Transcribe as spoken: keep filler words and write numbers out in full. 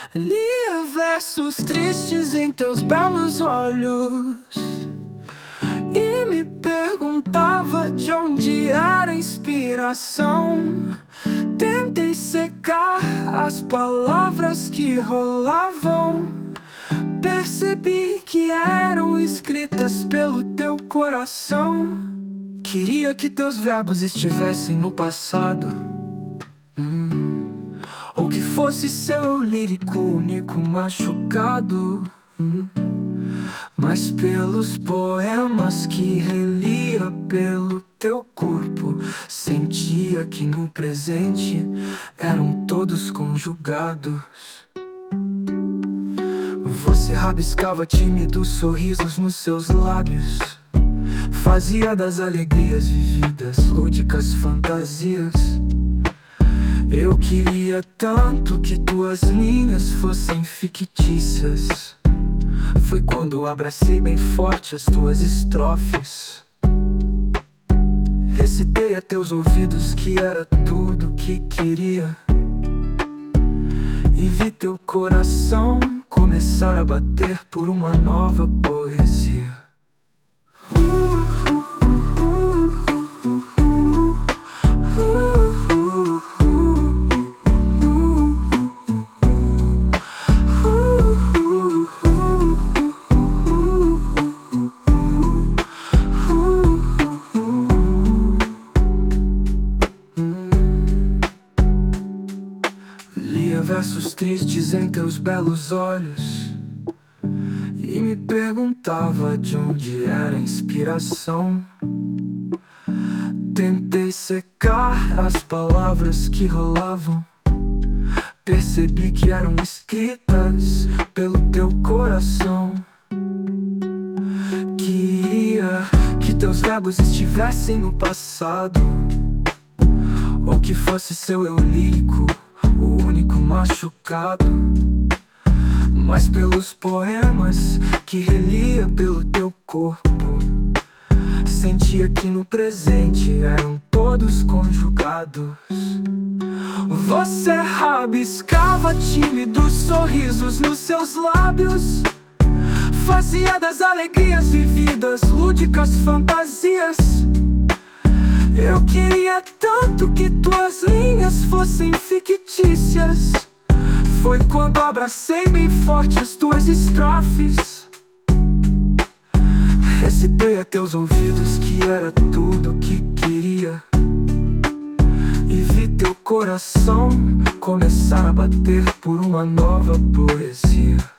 Lia versos tristes em teus belos olhos e me perguntava de onde era a inspiração. Tentei secar as palavras que rolavam. Percebi que eram escritas pelo teu coração. Queria que teus verbos estivessem no passado, hum. Ou que fosse seu lírico único machucado, hum. Mas pelos poemas que relia pelo teu corpo, sentia que no presente eram todos conjugados. Você rabiscava tímidos sorrisos nos seus lábios, fazia das alegrias vividas lúdicas fantasias. Eu queria tanto que tuas linhas fossem fictícias. Foi quando abracei bem forte as tuas estrofes. Recitei a teus ouvidos que era tudo que queria, e vi teu coração começar a bater por uma nova poesia. Lia versos tristes em teus belos olhos e me perguntava de onde era a inspiração. Tentei secar as palavras que rolavam. Percebi que eram escritas pelo teu coração. Queria que teus verbos estivessem no passado, ou que fosse seu eu lírico, o único machucado. Mas pelos poemas que relia pelo teu corpo, sentia que no presente eram todos conjugados. Você rabiscava tímidos sorrisos nos seus lábios, fazia das alegrias vividas lúdicas fantasias. Eu queria tanto que tuas linhas fossem fictícias. Foi quando abracei bem forte as tuas estrofes. Recitei a teus ouvidos que era tudo que queria, e vi teu coração começar a bater por uma nova poesia.